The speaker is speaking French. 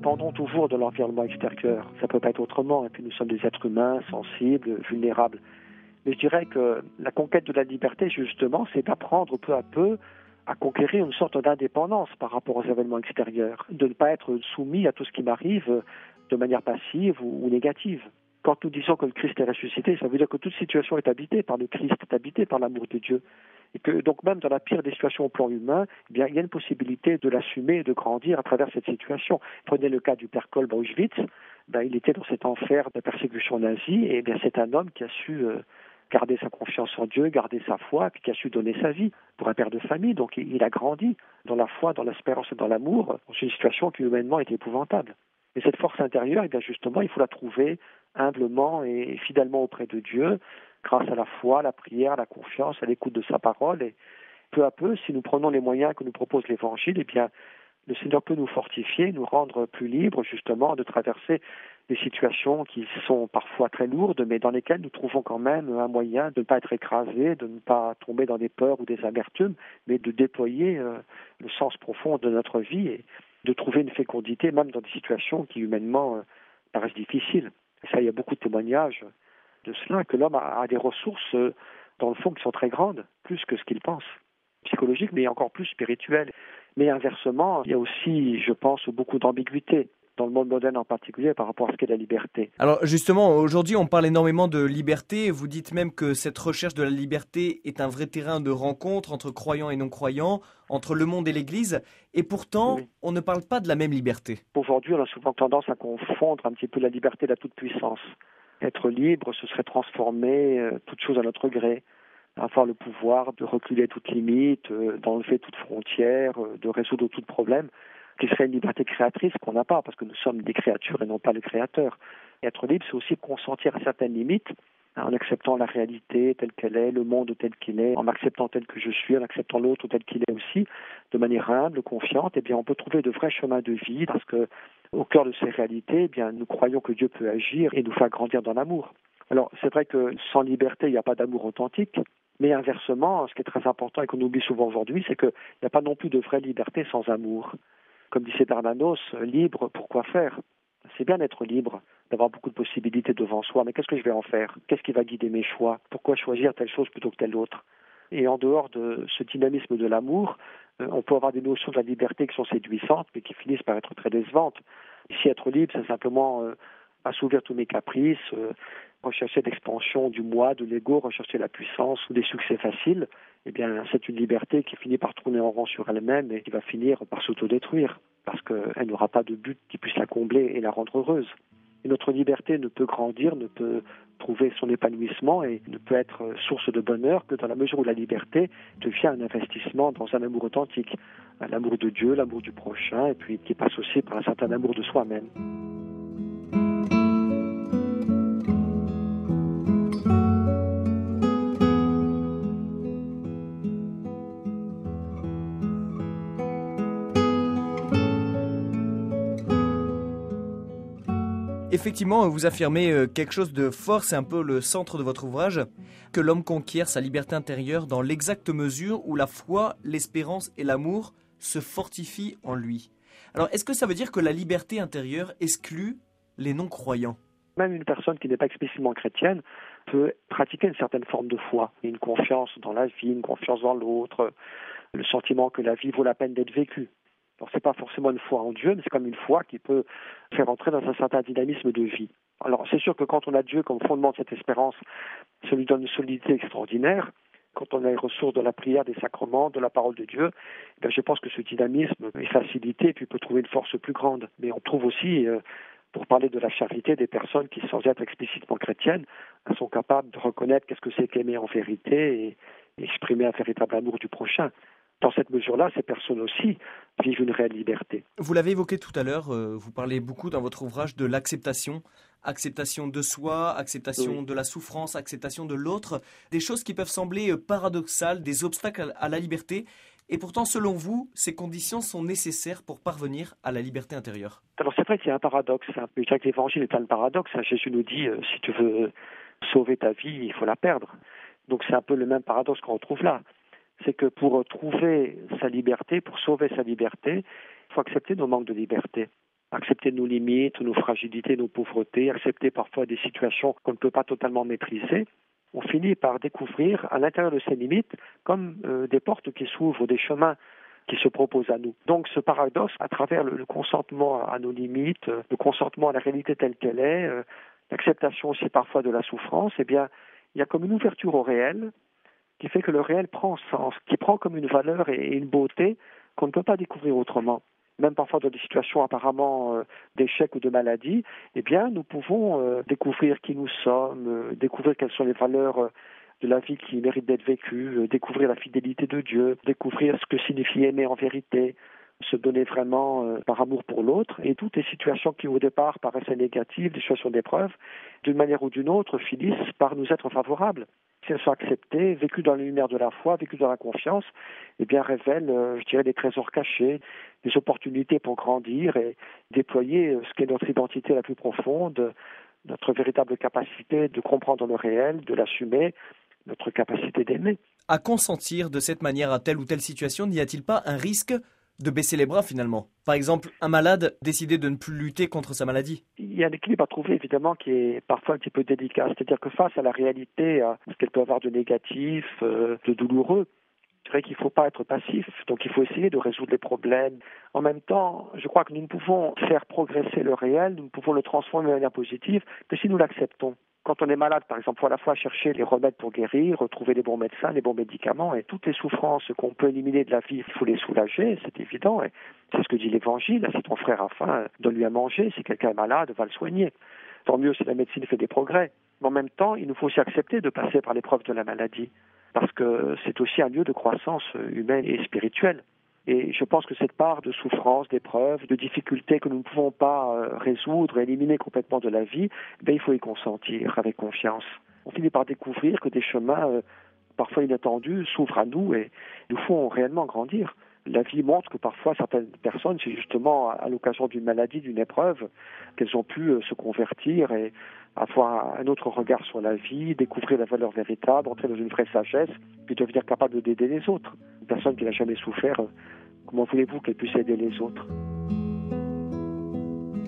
dépendons toujours de l'environnement extérieur. Ça ne peut pas être autrement. Et puis nous sommes des êtres humains, sensibles, vulnérables. Mais je dirais que la conquête de la liberté, justement, c'est d'apprendre peu à peu à conquérir une sorte d'indépendance par rapport aux événements extérieurs, de ne pas être soumis à tout ce qui m'arrive de manière passive ou négative. Quand nous disons que le Christ est ressuscité, ça veut dire que toute situation est habitée par le Christ, est habitée par l'amour de Dieu. Et que donc même dans la pire des situations au plan humain, eh bien, il y a une possibilité de l'assumer et de grandir à travers cette situation. Prenez le cas du père Kolb à Auschwitz, il était dans cet enfer de persécution nazie, et bien c'est un homme qui a su garder sa confiance en Dieu, garder sa foi, et puis qui a su donner sa vie pour un père de famille. Donc il a grandi dans la foi, dans l'espérance et dans l'amour, dans une situation qui humainement était épouvantable. Et cette force intérieure, eh bien justement, il faut la trouver humblement et fidèlement auprès de Dieu, grâce à la foi, à la prière, à la confiance, à l'écoute de sa parole. Et peu à peu, si nous prenons les moyens que nous propose l'Évangile, eh bien, le Seigneur peut nous fortifier, nous rendre plus libres, justement, de traverser des situations qui sont parfois très lourdes, mais dans lesquelles nous trouvons quand même un moyen de ne pas être écrasés, de ne pas tomber dans des peurs ou des amertumes, mais de déployer le sens profond de notre vie et de trouver une fécondité, même dans des situations qui, humainement, paraissent difficiles. Et ça, il y a beaucoup de témoignages de cela, que l'homme a des ressources, dans le fond, qui sont très grandes, plus que ce qu'il pense, psychologiques, mais encore plus spirituelles. Mais inversement, il y a aussi, je pense, beaucoup d'ambiguïté dans le monde moderne en particulier par rapport à ce qu'est la liberté. Alors justement, aujourd'hui, on parle énormément de liberté. Vous dites même que cette recherche de la liberté est un vrai terrain de rencontre entre croyants et non-croyants, entre le monde et l'Église. Et pourtant, oui, on ne parle pas de la même liberté. Aujourd'hui, on a souvent tendance à confondre un petit peu la liberté et la toute-puissance. Être libre, ce serait transformer toute chose à notre gré, avoir le pouvoir de reculer toute limite, d'enlever toute frontière, de résoudre tout problème, qui serait une liberté créatrice qu'on n'a pas, parce que nous sommes des créatures et non pas le créateur. Et être libre, c'est aussi consentir à certaines limites, en acceptant la réalité telle qu'elle est, le monde tel qu'il est, en m'acceptant tel que je suis, en acceptant l'autre tel qu'il est aussi, de manière humble, confiante. Eh bien, on peut trouver de vrais chemins de vie, parce que au cœur de ces réalités, eh bien, nous croyons que Dieu peut agir et nous faire grandir dans l'amour. Alors, c'est vrai que sans liberté, il n'y a pas d'amour authentique. Mais inversement, ce qui est très important et qu'on oublie souvent aujourd'hui, c'est qu'il n'y a pas non plus de vraie liberté sans amour. Comme disait Bernanos, libre, pourquoi faire ? C'est bien d'être libre, d'avoir beaucoup de possibilités devant soi, mais qu'est-ce que je vais en faire ? Qu'est-ce qui va guider mes choix ? Pourquoi choisir telle chose plutôt que telle autre ? Et en dehors de ce dynamisme de l'amour, on peut avoir des notions de la liberté qui sont séduisantes, mais qui finissent par être très décevantes. Ici, être libre, c'est simplement assouvir tous mes caprices, rechercher l'expansion du moi, de l'ego, rechercher la puissance ou des succès faciles. Eh bien, c'est une liberté qui finit par tourner en rond sur elle-même et qui va finir par s'autodétruire, parce qu'elle n'aura pas de but qui puisse la combler et la rendre heureuse. Et notre liberté ne peut grandir, ne peut trouver son épanouissement et ne peut être source de bonheur que dans la mesure où la liberté devient un investissement dans un amour authentique, l'amour de Dieu, l'amour du prochain, et puis qui passe aussi par un certain amour de soi-même. Effectivement, vous affirmez quelque chose de fort, c'est un peu le centre de votre ouvrage, que l'homme conquiert sa liberté intérieure dans l'exacte mesure où la foi, l'espérance et l'amour se fortifient en lui. Alors, est-ce que ça veut dire que la liberté intérieure exclut les non-croyants ? Même une personne qui n'est pas explicitement chrétienne peut pratiquer une certaine forme de foi, une confiance dans la vie, une confiance dans l'autre, le sentiment que la vie vaut la peine d'être vécue. Alors, c'est pas forcément une foi en Dieu, mais c'est comme une foi qui peut faire entrer dans un certain dynamisme de vie. Alors, c'est sûr que quand on a Dieu comme fondement de cette espérance, ça lui donne une solidité extraordinaire. Quand on a les ressources de la prière, des sacrements, de la parole de Dieu, je pense que ce dynamisme est facilité et puis peut trouver une force plus grande. Mais on trouve aussi, pour parler de la charité, des personnes qui, sans être explicitement chrétiennes, sont capables de reconnaître qu'est-ce que c'est qu'aimer en vérité et exprimer un véritable amour du prochain. Dans cette mesure-là, ces personnes aussi vivent une réelle liberté. Vous l'avez évoqué tout à l'heure, vous parlez beaucoup dans votre ouvrage de l'acceptation. Acceptation de soi, acceptation de la souffrance, acceptation de l'autre. Des choses qui peuvent sembler paradoxales, des obstacles à la liberté. Et pourtant, selon vous, ces conditions sont nécessaires pour parvenir à la liberté intérieure. Alors c'est vrai qu'il y a un paradoxe. Je dirais que l'Évangile est plein de paradoxes. Jésus nous dit, si tu veux sauver ta vie, il faut la perdre. Donc c'est un peu le même paradoxe qu'on retrouve là. C'est que pour trouver sa liberté, pour sauver sa liberté, il faut accepter nos manques de liberté. accepter nos limites, nos fragilités, nos pauvretés, accepter parfois des situations qu'on ne peut pas totalement maîtriser, on finit par découvrir à l'intérieur de ces limites comme des portes qui s'ouvrent, des chemins qui se proposent à nous. Donc ce paradoxe, à travers le consentement à nos limites, le consentement à la réalité telle qu'elle est, l'acceptation aussi parfois de la souffrance, eh bien, il y a comme une ouverture au réel qui fait que le réel prend sens, qui prend comme une valeur et une beauté qu'on ne peut pas découvrir autrement. Même parfois dans des situations apparemment d'échec ou de maladie, eh bien, nous pouvons découvrir qui nous sommes, découvrir quelles sont les valeurs de la vie qui méritent d'être vécues, découvrir la fidélité de Dieu, découvrir ce que signifie aimer en vérité, se donner vraiment par amour pour l'autre. Et toutes les situations qui au départ paraissaient négatives, des situations d'épreuve, d'une manière ou d'une autre, finissent par nous être favorables. Si elles sont acceptées, vécues dans la lumière de la foi, vécues dans la confiance, eh bien révèlent, je dirais, des trésors cachés, des opportunités pour grandir et déployer ce qu'est notre identité la plus profonde, notre véritable capacité de comprendre le réel, de l'assumer, notre capacité d'aimer. À consentir de cette manière à telle ou telle situation, n'y a-t-il pas un risque de baisser les bras finalement? Par exemple, un malade décider de ne plus lutter contre sa maladie. Il y a un équilibre à trouver évidemment qui est parfois un petit peu délicat. C'est-à-dire que face à la réalité, à ce qu'elle peut avoir de négatif, de douloureux, je dirais qu'il ne faut pas être passif. Donc il faut essayer de résoudre les problèmes. En même temps, je crois que nous ne pouvons faire progresser le réel, nous ne pouvons le transformer de manière positive que si nous l'acceptons. Quand on est malade, par exemple, il faut à la fois chercher les remèdes pour guérir, trouver les bons médecins, les bons médicaments, et toutes les souffrances qu'on peut éliminer de la vie, il faut les soulager, c'est évident. Et c'est ce que dit l'Évangile. Si ton frère a faim, donne-lui à manger. Si quelqu'un est malade, va le soigner. Tant mieux si la médecine fait des progrès. Mais en même temps, il nous faut aussi accepter de passer par l'épreuve de la maladie, parce que c'est aussi un lieu de croissance humaine et spirituelle. Et je pense que cette part de souffrance, d'épreuves, de difficultés que nous ne pouvons pas résoudre, éliminer complètement de la vie, il faut y consentir avec confiance. On finit par découvrir que des chemins parfois inattendus s'ouvrent à nous et nous font réellement grandir. La vie montre que parfois certaines personnes, c'est justement à l'occasion d'une maladie, d'une épreuve, qu'elles ont pu se convertir et avoir un autre regard sur la vie, découvrir la valeur véritable, entrer dans une vraie sagesse, puis devenir capable d'aider les autres. Une personne qui n'a jamais souffert, comment voulez-vous qu'elle puisse aider les autres ?